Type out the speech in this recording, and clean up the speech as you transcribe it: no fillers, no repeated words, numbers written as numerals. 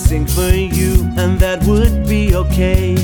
sing for you, and that would be okay.